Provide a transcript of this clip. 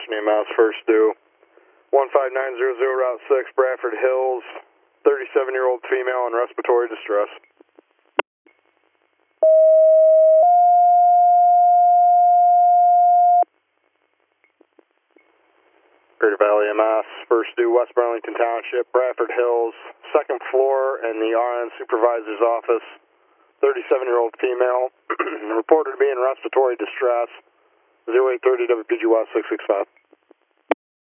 Boston EMS, first due. 15900 Route 6, Bradford Hills, 37-year-old female in respiratory distress. Greater Valley EMS, first due, West Burlington Township, Bradford Hills, second floor in the RN supervisor's office, 37-year-old female, reported to be in respiratory distress, 0830 WPG West 665.